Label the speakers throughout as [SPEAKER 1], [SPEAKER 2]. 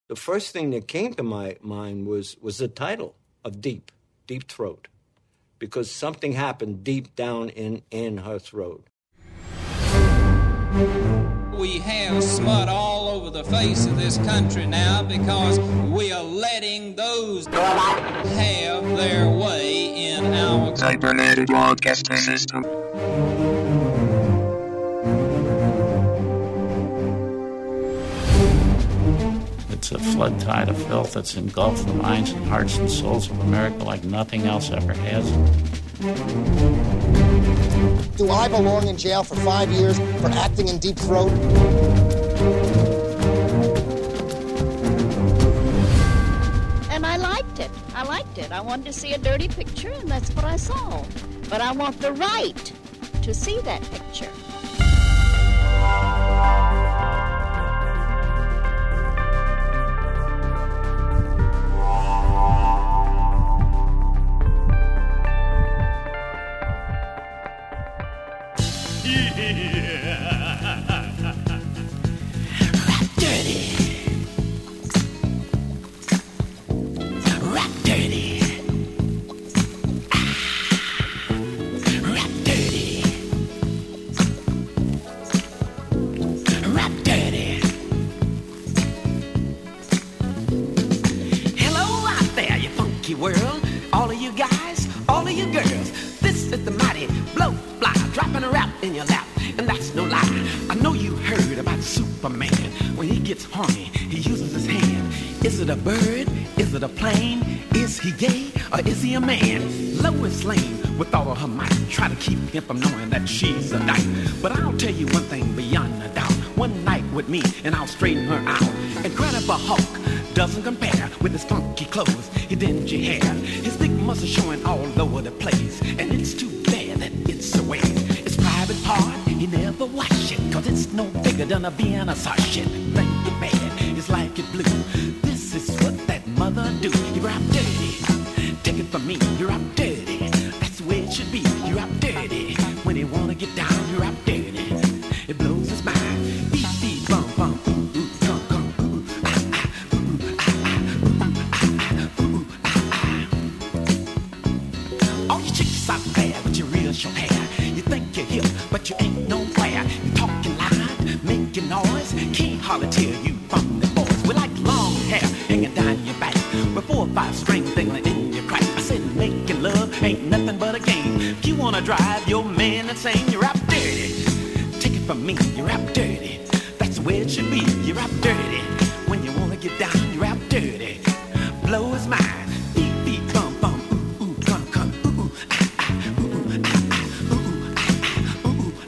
[SPEAKER 1] the first thing that came to my mind was the title of Deep Throat, because something happened deep down in her throat.
[SPEAKER 2] We have smut all over the face of this country now because we are letting those have their way in our
[SPEAKER 3] cybernetic broadcasting system.
[SPEAKER 4] It's a flood tide of filth that's engulfed the minds and hearts and souls of America like nothing else ever has.
[SPEAKER 5] Do I belong in jail for 5 years for acting in Deep Throat?
[SPEAKER 6] And I liked it. I wanted to see a dirty picture, and that's what I saw. But I want the right to see that picture.
[SPEAKER 7] World, all of you guys, all of you girls, this is the mighty blow fly dropping a rap in your lap, and that's no lie. I know you heard about Superman. When he gets horny, he uses his hand. Is it a bird? Is it a plane? Is he gay or is he a man? Lois Lane, with all of her might, try to keep him from knowing that she's a dyke. But I'll tell you one thing beyond a doubt. One night with me and I'll straighten her out. And Grandpa Hulk doesn't compare with his funky clothes, his dingy hair, his big muscle showing all over the place. And it's too bad that it's a waste. It's private part, he never wash it, cause it's no bigger than a Vienna sausage. Think it bad, it's like it blue. This is what that mother do. You rap dirty, take it from me, you rap dirty. That's the way it should be, you rap dirty. When you wanna get down, you rap dirty. It blows his mind, beat, beat, bum, bum, ooh, ooh, come, come, ooh, ah, ah, ooh, ah, ah, ooh, ah, ah. All you chicks out there with your real short hair, you think you're hip, but you ain't nowhere. You talking loud, making noise, can't hardly tell you from the boys. We like long hair hanging down your back, with 4 or 5 string dangling in your crack. I said making love ain't nothing but a game. If you wanna drive your man insane, you rap dirty. Take it from me, you rap dirty. That's the way it should be, you rap dirty. When you wanna get down, you rap dirty. Blow his mind, beat, beat, bum, bum, ooh, ooh, come, come, ooh, ooh, ah, ah, ooh, ooh, ah, ah, ooh, ooh, ah, ah, ooh, ooh,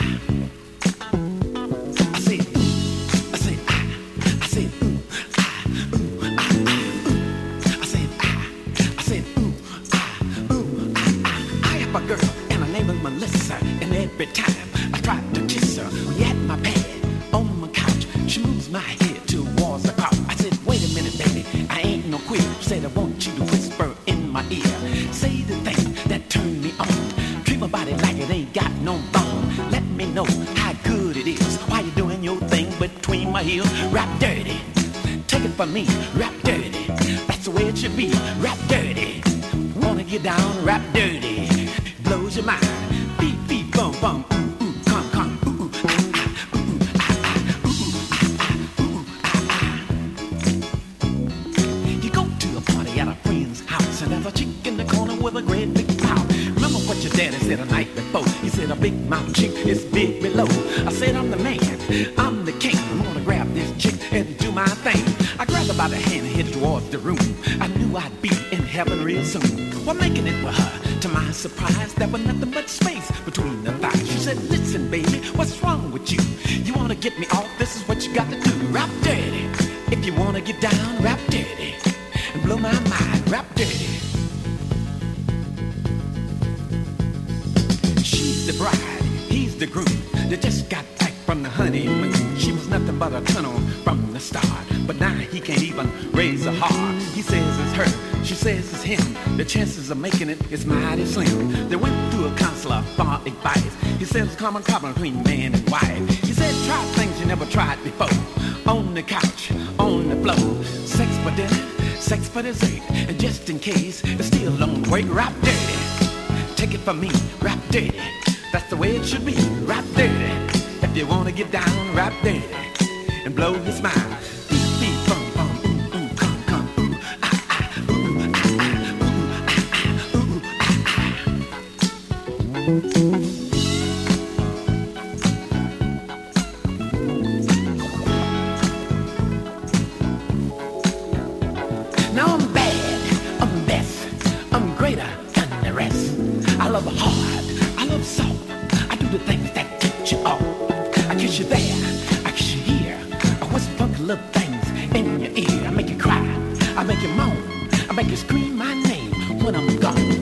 [SPEAKER 7] ah, ah. I said, ooh, I said, ah, I said, ooh, ah, ooh, ah, ah, ooh. I said, ah, I said, ooh, ah, ooh, ah, ah. I have a girl, and her name is Melissa, and every time I try to kiss her, we at my pad, on my couch, she moves my head towards the couch. I said, wait a minute, baby, I ain't no queer. Said I want you to whisper in my ear, say the thing that turn me on. Treat my body like it ain't got no bone. Let me know how good it is while you're doing your thing between my heels. Rap dirty, take it from me, rap dirty. That's the way it should be, rap dirty. Wanna get down, rap dirty. Blows your mind, beat, beat, bum, bum, ooh, ooh, come, come, ooh, ooh, ah, ah, ooh, ooh, ah, ah, ooh, ooh, ah, ah, ooh, ooh, ah, ah. You go to a party at a friend's house, and there's a chick in the corner with a great big mouth. Remember what your daddy said the night before? He said a big mouth chick is big below. I said I'm the man, I'm the king. I'm gonna grab this chick and do my thing. I grabbed her by the hand and headed towards the room. I knew I'd be in heaven real soon. While making it with her, to my surprise, there was nothing but space between the thighs. She said, listen, baby, what's wrong with you? You wanna get me off? This is what you got to do. Rap dirty. If you wanna get down, rap dirty. And blow my mind, rap dirty. She's the bride, he's the groom. They just got back from the honeymoon. She was nothing but a tunnel from the start, but now he can't even raise a heart. He says it's her, she says it's him. The chances of making it is mighty slim. They went through a counselor for advice. He said it's common problem between man and wife. He said try things you never tried before. On the couch, on the floor. for dinner, sex for dessert, and just in case it's still don't work, rap dirty. Take it from me, rap dirty. That's the way it should be, rap dirty. If you wanna get down, rap dirty, and blow your smile. Now I'm bad, I'm best, I'm greater than the rest. I love hard, I love soft, I do the things that get you off. I kiss you there, I kiss you here, I whisper funky little things in your ear. I make you cry, I make you moan, I make you scream my name when I'm gone.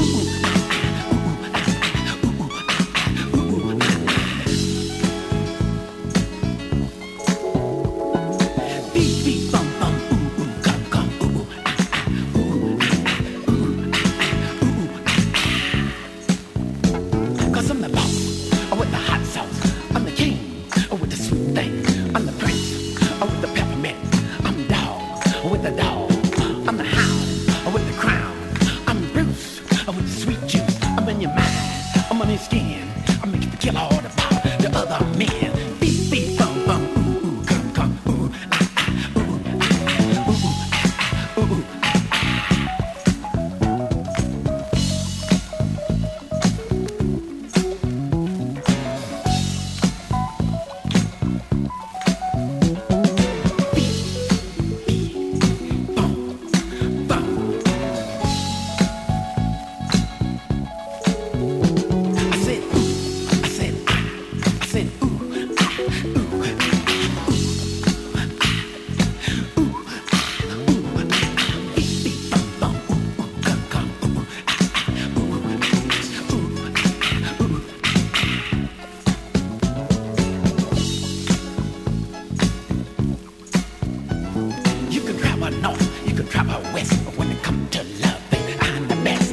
[SPEAKER 7] Cause I'm the boss, with the hot sauce. I'm the king, with the sweet thing. I'm the prince, with the peppermint. I'm dog, with the dog. I'm the hound, with the crown. I'm Bruce, with the sweet juice. I'm in your mind, I'm on your skin. I make you forget all about the other men. Beep, beep, bum, bum, ooh, ooh, come, come, ooh, ah, ah, ooh, ah, ooh, ah, ooh, ah. You can travel north, you can travel west, but when it comes to love, baby, I'm the best.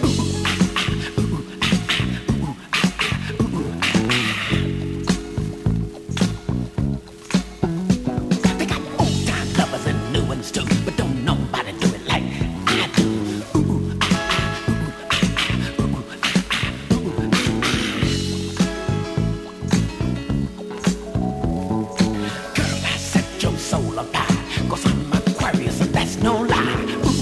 [SPEAKER 7] They got old-time lovers and new ones too, but don't nobody do it like I do. Girl, I set your soul apart, 'cause I'm Aquarius and that's no lie.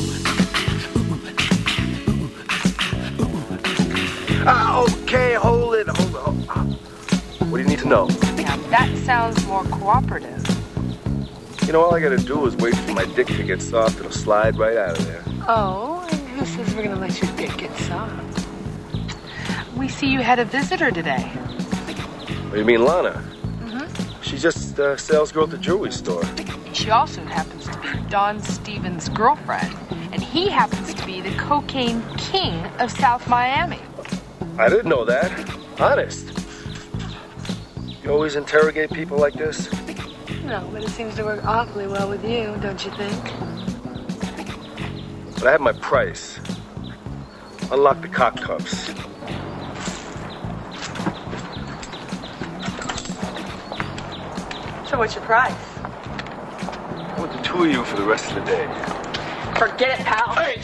[SPEAKER 8] Okay, hold it. What do you need to know?
[SPEAKER 9] Now that sounds more cooperative.
[SPEAKER 8] You know, all I gotta do is wait for my dick to get soft. It'll slide right out of there.
[SPEAKER 9] Oh, and who says we're gonna let your dick get soft? We see you had a visitor today.
[SPEAKER 8] What do you mean, Lana?
[SPEAKER 9] Mm-hmm.
[SPEAKER 8] She's just a sales girl at the jewelry store.
[SPEAKER 9] She also happens to be Don Stevens' girlfriend, and he happens to be the cocaine king of South Miami.
[SPEAKER 8] I didn't know that. Honest. You always interrogate people like this?
[SPEAKER 9] No, but it seems to work awfully well with you, don't you think?
[SPEAKER 8] But I have my price. Unlock the cock cups.
[SPEAKER 9] So what's your price?
[SPEAKER 8] I want the two of you for the rest of the day.
[SPEAKER 9] Forget it, pal.
[SPEAKER 8] Hey!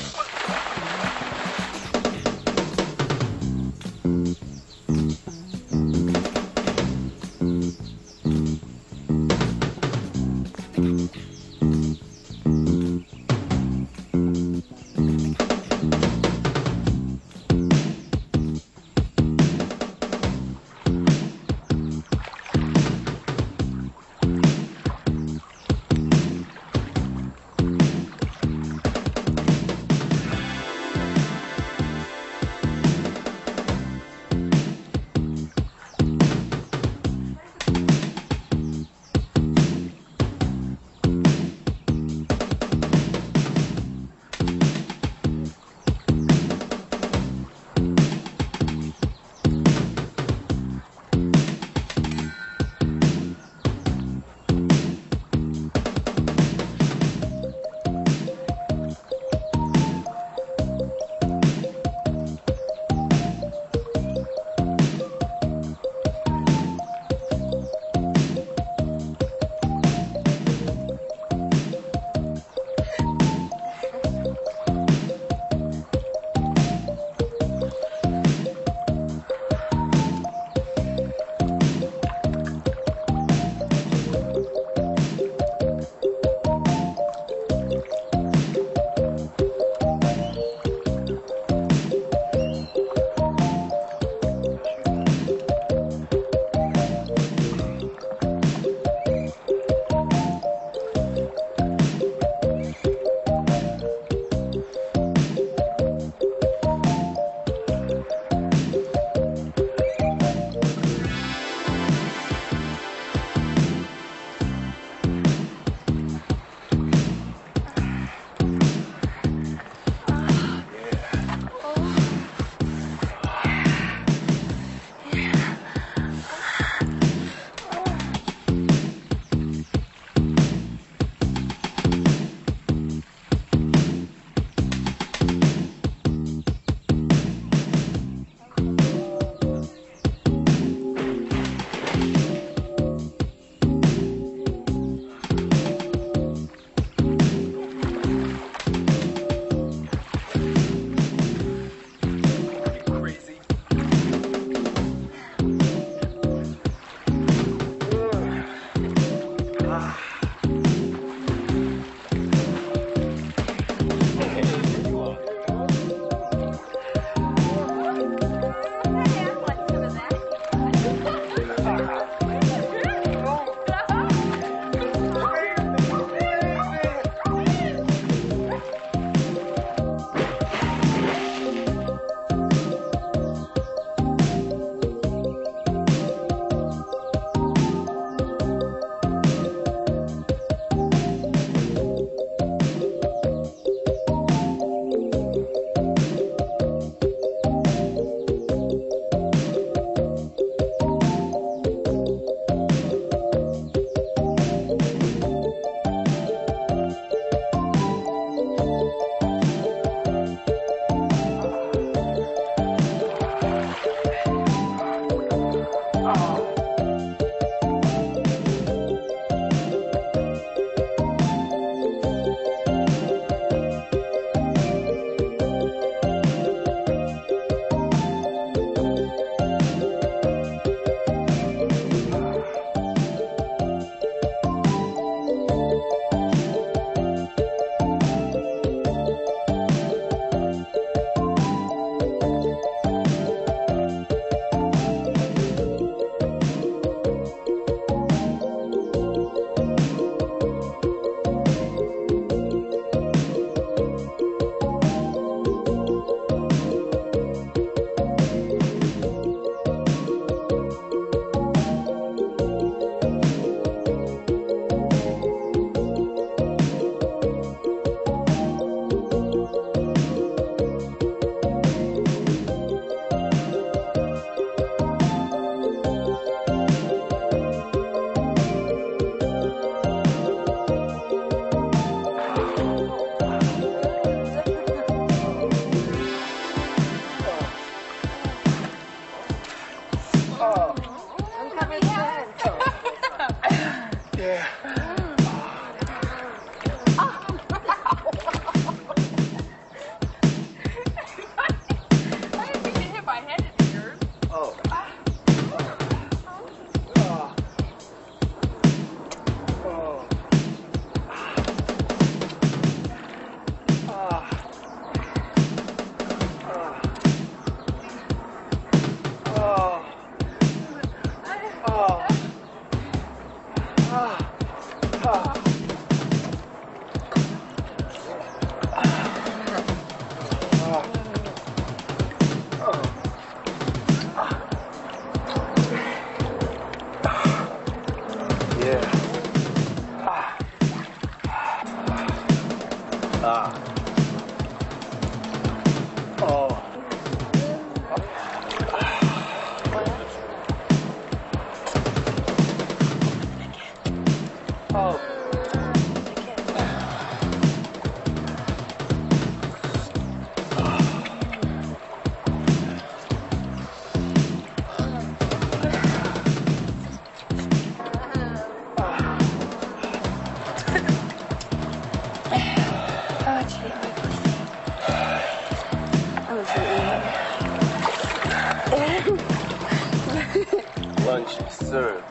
[SPEAKER 8] Lunch served.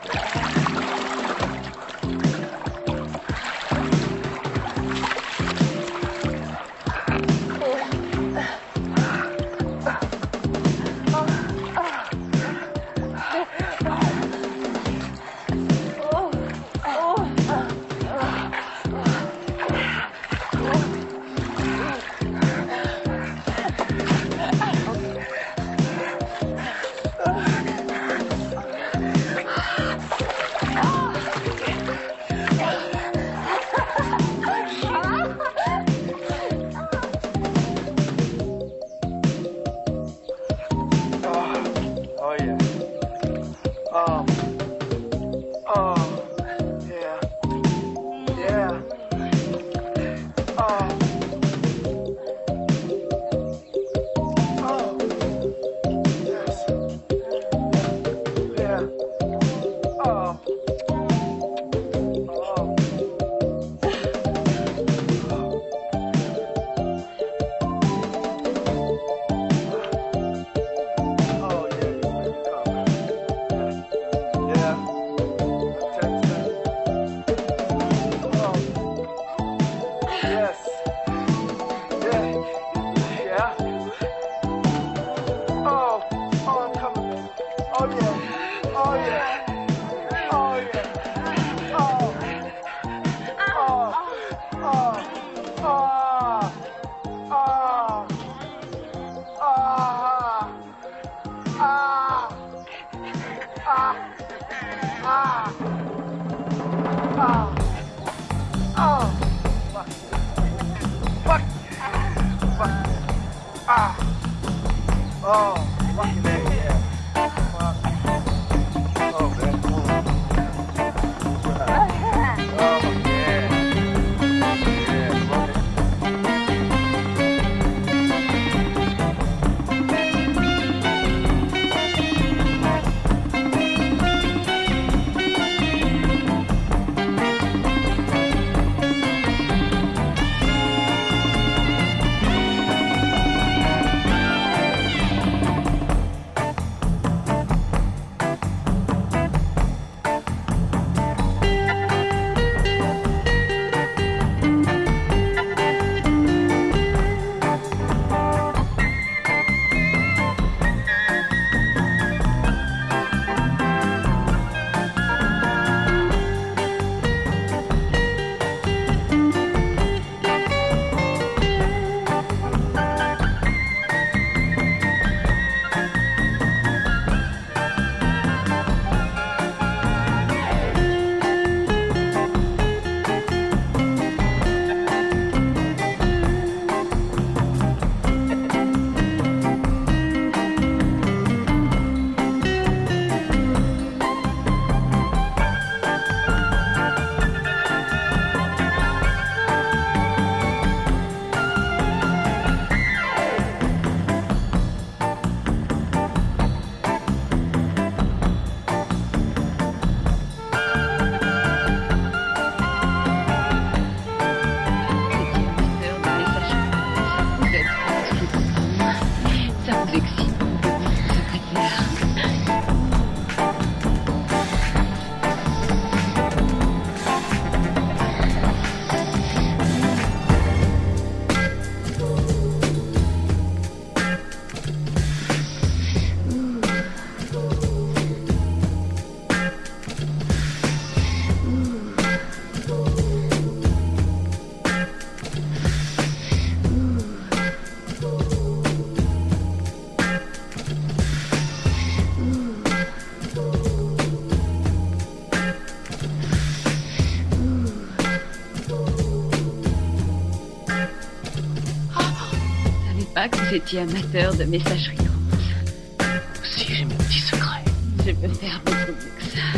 [SPEAKER 10] pas que vous étiez amateur de messagerie rose.
[SPEAKER 7] Si j'ai mes petits secrets.
[SPEAKER 10] Je peux faire beaucoup mieux que ça.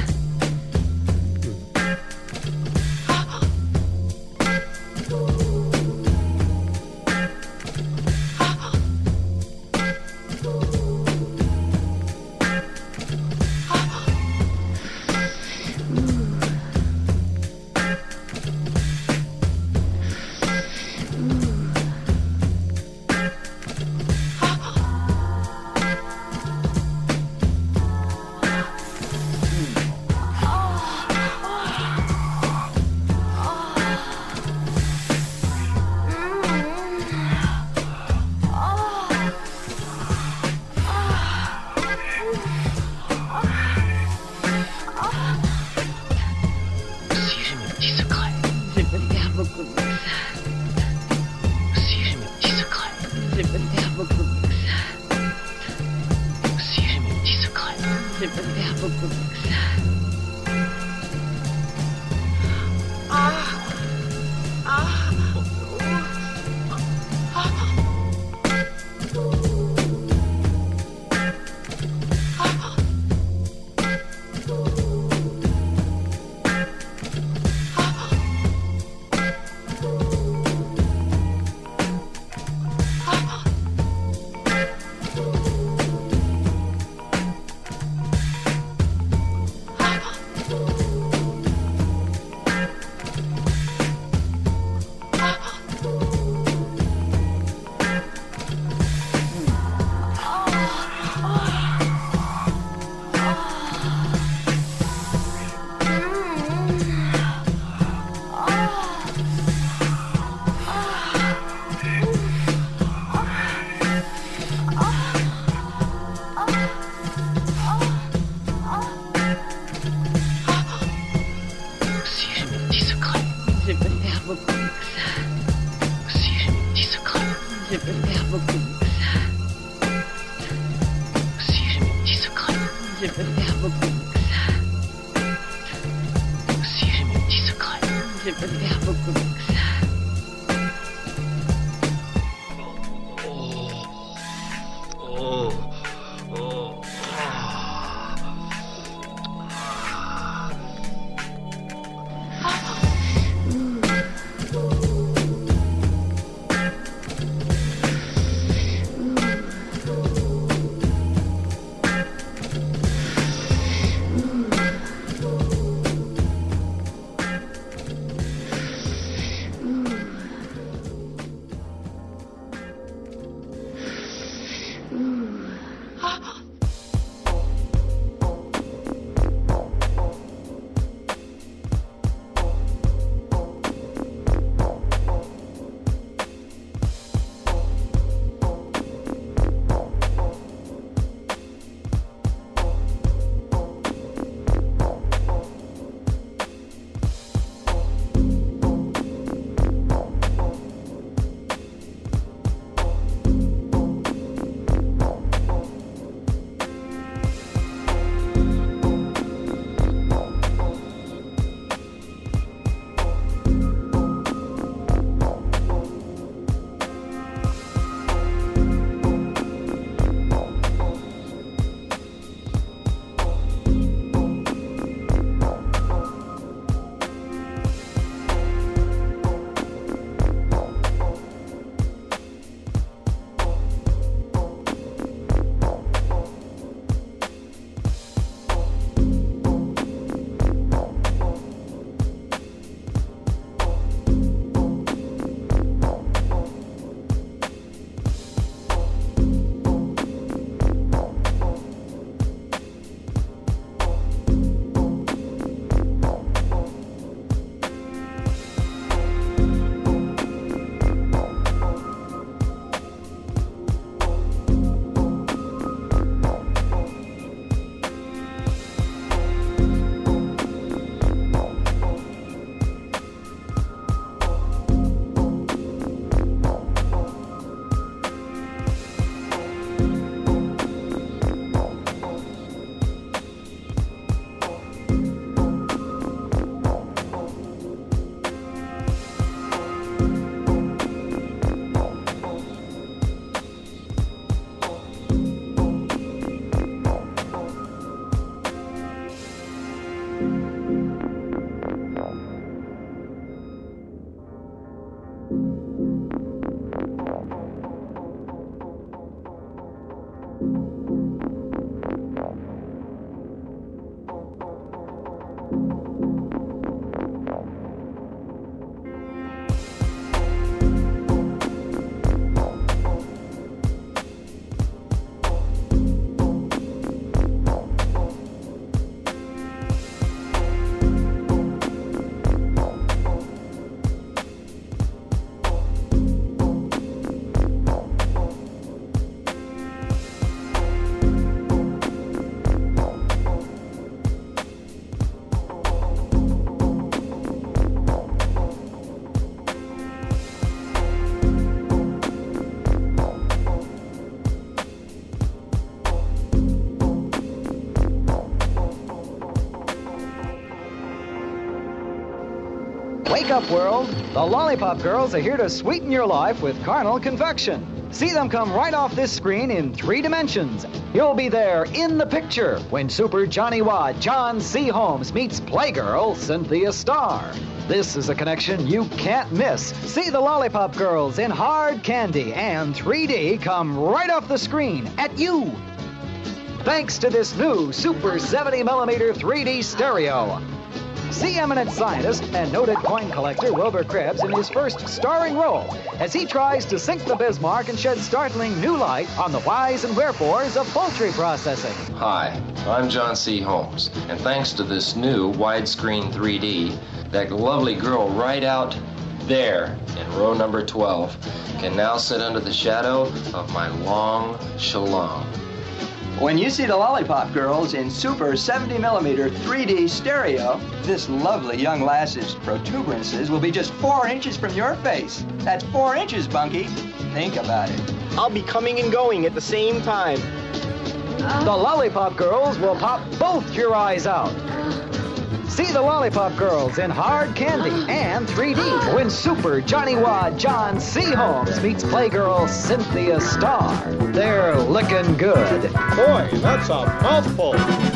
[SPEAKER 11] up, world. The Lollipop Girls are here to sweeten your life with carnal confection. See them come right off this screen in 3 dimensions. You'll be there in the picture when Super Johnny Wad John C. Holmes meets Playgirl Cynthia Starr. This is a connection you can't miss. See the Lollipop Girls in hard candy and 3D come right off the screen at you. Thanks to this new Super 70mm 3D stereo. See eminent scientist and noted coin collector Wilbur Krebs in his first starring role as he tries to sink the Bismarck and shed startling new light on the whys and wherefores of poultry processing.
[SPEAKER 12] Hi, I'm John C. Holmes, and thanks to this new widescreen 3D, that lovely girl right out there in row number 12 can now sit under the shadow of my long shalom.
[SPEAKER 13] When you see the Lollipop Girls in Super 70mm 3D stereo, this lovely young lass's protuberances will be just 4 inches from your face. That's 4 inches, Bunky. Think about it.
[SPEAKER 14] I'll be coming and going at the same time.
[SPEAKER 11] The Lollipop Girls will pop both your eyes out. See the Lollipop Girls in hard candy and 3D when Super Johnny Wad John C. Holmes meets Playgirl Cynthia Starr. They're licking good.
[SPEAKER 15] Boy, that's a mouthful.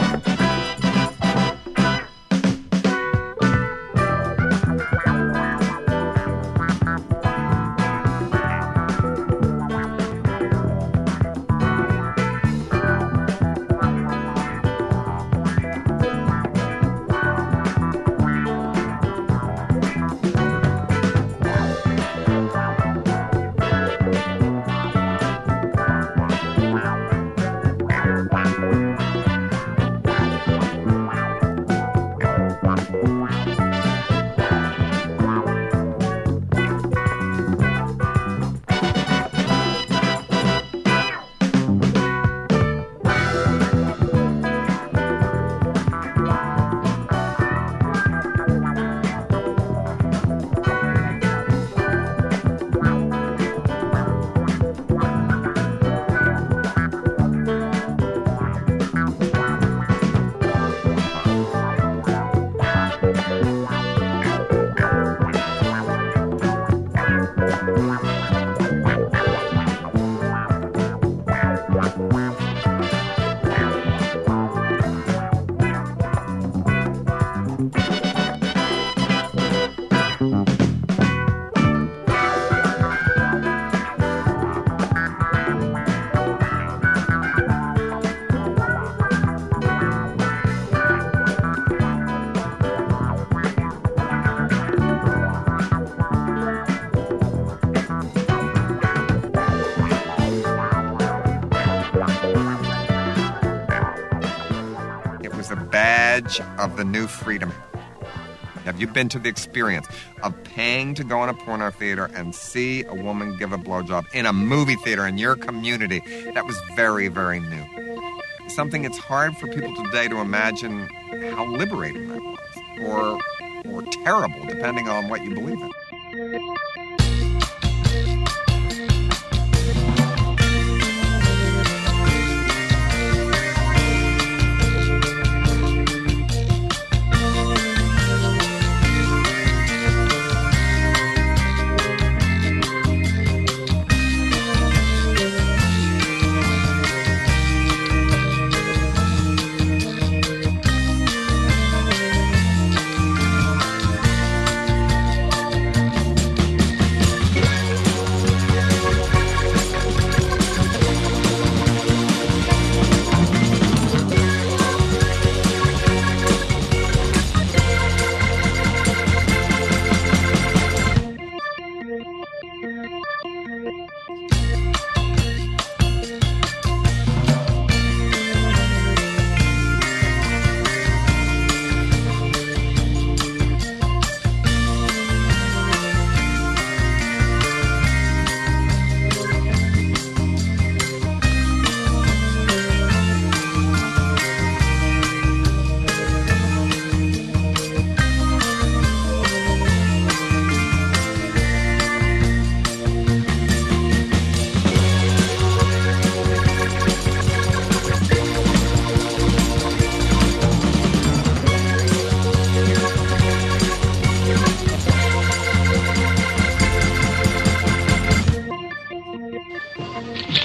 [SPEAKER 16] Of the new freedom. Have you been to the experience of paying to go in a porno theater and see a woman give a blowjob in a movie theater in your community? That was very, very new. Something it's hard for people today to imagine how liberating that was, or terrible, depending on what you believe in.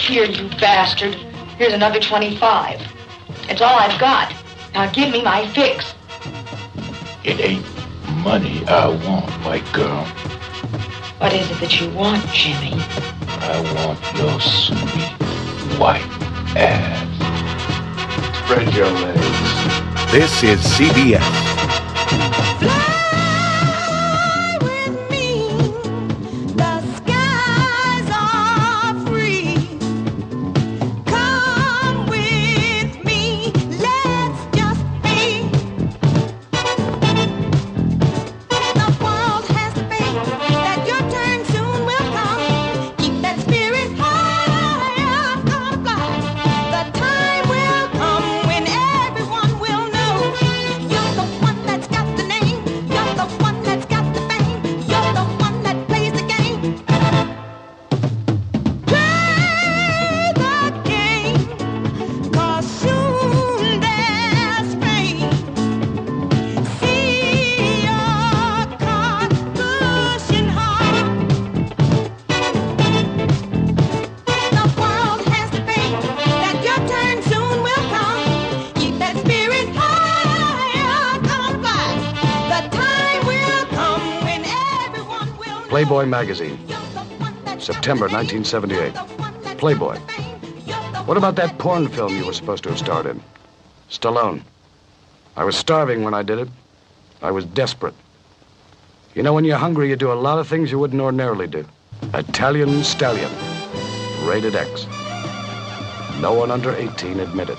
[SPEAKER 17] Here, you bastard. Here's another 25. It's all I've got. Now give me my fix.
[SPEAKER 18] It ain't money I want, white girl.
[SPEAKER 17] What is it that you want, Jimmy?
[SPEAKER 18] I want your sweet white ass. Spread your legs.
[SPEAKER 19] This is CBS.
[SPEAKER 20] Playboy magazine, September 1978. Playboy. What about that porn film you were supposed to have starred in? Stallone. I was starving when I did it. I was desperate. You know, when you're hungry, you do a lot of things you wouldn't ordinarily do. Italian Stallion. Rated X. No one under 18 admitted.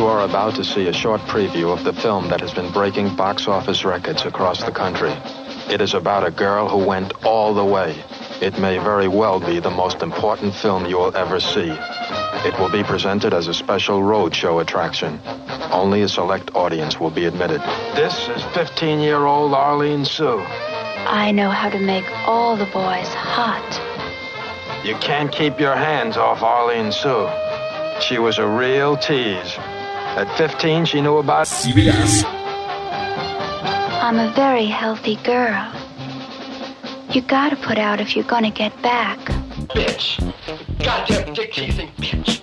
[SPEAKER 19] You are about to see a short preview of the film that has been breaking box office records across the country. It is about a girl who went all the way. It may very well be the most important film you will ever see. It will be presented as a special roadshow attraction. Only a select audience will be admitted. This is 15-year-old Arlene Sue.
[SPEAKER 21] I know how to make all the boys hot.
[SPEAKER 19] You can't keep your hands off Arlene Sue. She was a real tease. At 15, she knew about CBS.
[SPEAKER 21] I'm a very healthy girl. You gotta put out if you're gonna get back.
[SPEAKER 7] Bitch. Goddamn dick-teasing bitch.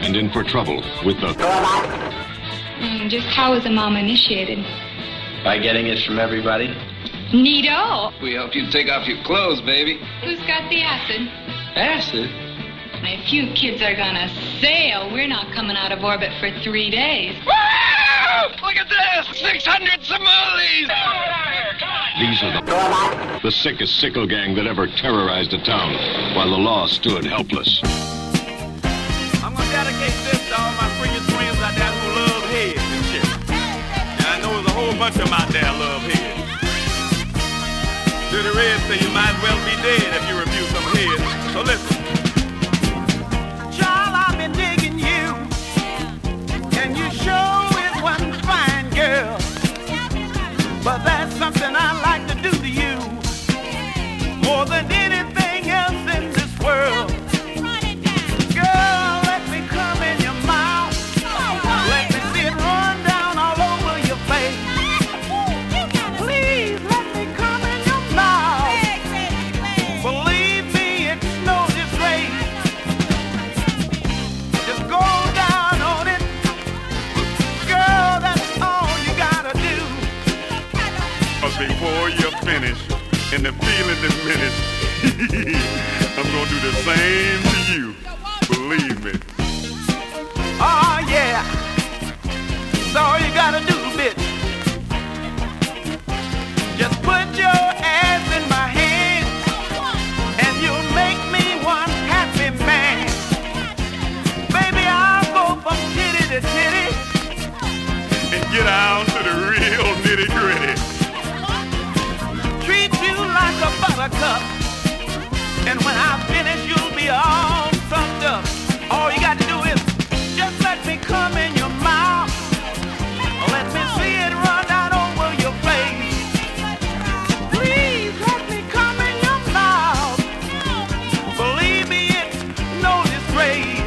[SPEAKER 1] and in for trouble with the...
[SPEAKER 22] Just how was the mama initiated?
[SPEAKER 12] By getting it from everybody.
[SPEAKER 22] Neato.
[SPEAKER 2] We helped you take off your clothes, baby.
[SPEAKER 22] Who's got the acid?
[SPEAKER 12] Acid?
[SPEAKER 22] If you kids are gonna sail, we're not coming out of orbit for 3 days.
[SPEAKER 2] Look at this! 600 Somalis!
[SPEAKER 1] These are the sickest sickle gang that ever terrorized a town, while the law stood helpless.
[SPEAKER 23] I'm gonna dedicate this to all my Fringus friends out there who love heads and shit. And I know there's a whole bunch of them out there love heads. To the Red say you might as well be dead if you refuse some heads. So listen. Child, I've been digging you, and you sure is one fine girl. But that's something I like to do to you more than anything else in this world. Girl, let me come in your mouth. Let me see it run down all over your face. Please let me come in your mouth. Believe me, it's no disgrace. Just go down on it. Girl, that's all you gotta do. But before you're finished and the feeling diminished, I'm gonna do the same to you. Believe me. Oh yeah. That's all you gotta do, bitch. Just put your ass in my hand, and you'll make me one happy man. Baby, I'll go from titty to titty and get down to the real nitty gritty. Treat you like a buttercup, and when I finish, you'll be all sucked up. All you got to do is just let me come in your mouth. Let me see it run down over your face. Please let me come in your mouth. Believe me, it's no disgrace.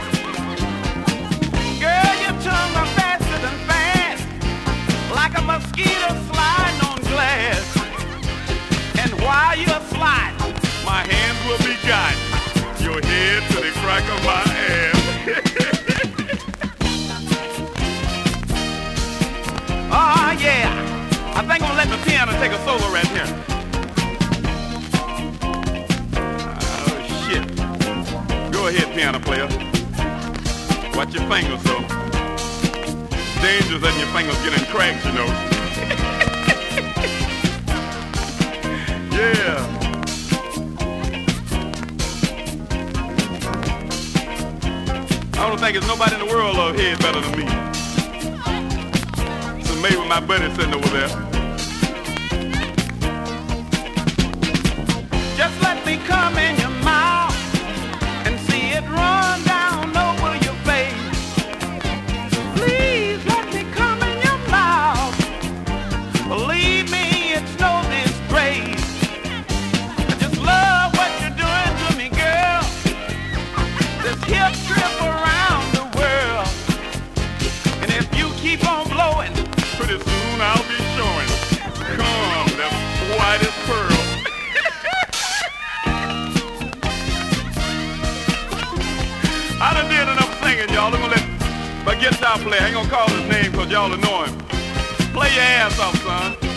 [SPEAKER 23] Girl, your tongue runs faster than fast, like a mosquito sliding on glass. And while you're sliding, my hands will be guiding your head to the crack of my ass. Oh, yeah. I think I'm gonna let the piano take a solo right here. Oh, shit. Go ahead, piano player. Watch your fingers, though. It's dangerous letting your fingers get in cracks, you know. Yeah. I don't think there's nobody in the world love head better than me. So maybe my buddy sitting over there. Just let me come in your mouth and see it run down over your face. Please let me come in your mouth. Believe me, it's no disgrace. I just love what you're doing to me, girl. This hip trip around the world. And if you keep on blowing, pretty soon I'll be showing. Come, the whitest pearl. I done did enough singing, y'all. I'm gonna let my guitar player, I ain't gonna call his name because y'all will know him. Play your ass off, son.